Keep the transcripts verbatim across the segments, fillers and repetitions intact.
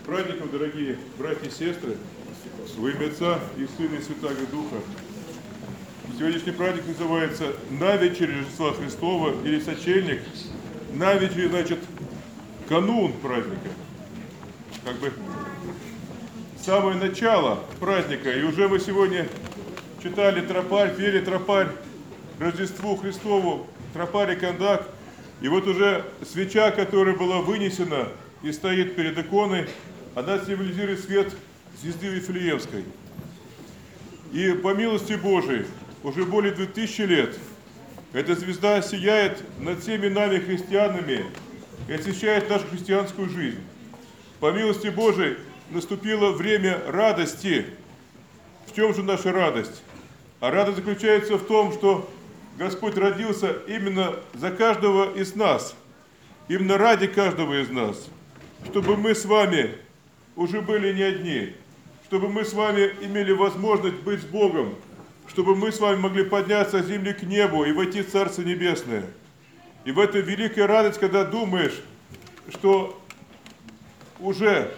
праздником, дорогие братья и сестры, во имя Отца и Сына и Святаго Духа. Сегодняшний праздник называется «На вечере Рождества Христова» или «Сочельник». На вечере, значит, канун праздника. Как бы самое начало праздника. И уже мы сегодня читали тропарь, пели тропарь Рождеству Христову, тропарь и кондак. И вот уже свеча, которая была вынесена и стоит перед иконой, она символизирует свет звезды Вифлеемской. И по милости Божией уже более двух тысяч лет эта звезда сияет над всеми нами, христианами, и освещает нашу христианскую жизнь. По милости Божией наступило время радости. В чем же наша радость? А радость заключается в том, что Господь родился именно за каждого из нас, именно ради каждого из нас, чтобы мы с вами уже были не одни, чтобы мы с вами имели возможность быть с Богом, чтобы мы с вами могли подняться с земли к небу и войти в Царство Небесное. И в эту великая радость, когда думаешь, что уже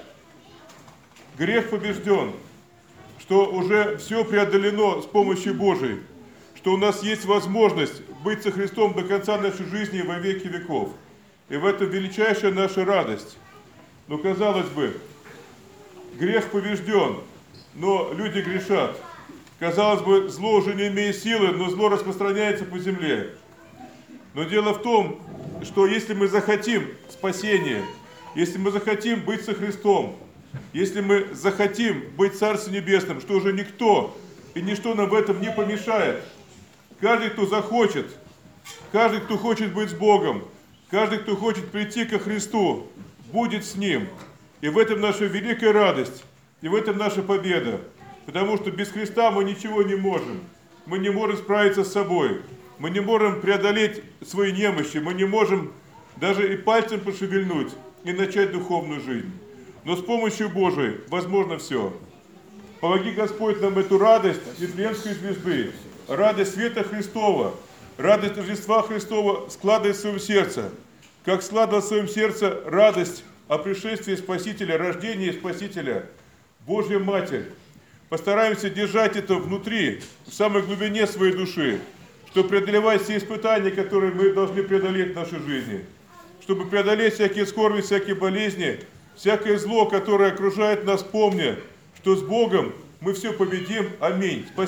грех побежден, что уже все преодолено с помощью Божией, что у нас есть возможность быть со Христом до конца нашей жизни во веки веков. И в этом величайшая наша радость. Но, казалось бы, грех побежден, но люди грешат. Казалось бы, зло уже не имеет силы, но зло распространяется по земле. Но дело в том, что если мы захотим спасения, если мы захотим быть со Христом, если мы захотим быть Царством Небесным, что уже никто и ничто нам в этом не помешает. Каждый, кто захочет, каждый, кто хочет быть с Богом, каждый, кто хочет прийти ко Христу, будет с Ним. И в этом наша великая радость, и в этом наша победа. Потому что без Христа мы ничего не можем. Мы не можем справиться с собой. Мы не можем преодолеть свои немощи. Мы не можем даже и пальцем пошевельнуть и начать духовную жизнь. Но с помощью Божией возможно все. Помоги, Господь, нам эту радость Вифлеемской звезды, радость света Христова, радость Рождества Христова складывать в своем сердце, как складывать в своем сердце радость о пришествии Спасителя, рождении Спасителя, Божья Матерь. Постараемся держать это внутри, в самой глубине своей души, чтобы преодолевать все испытания, которые мы должны преодолеть в нашей жизни, чтобы преодолеть всякие скорби, всякие болезни, всякое зло, которое окружает нас, помня, что с Богом мы все победим. Аминь. Спасибо.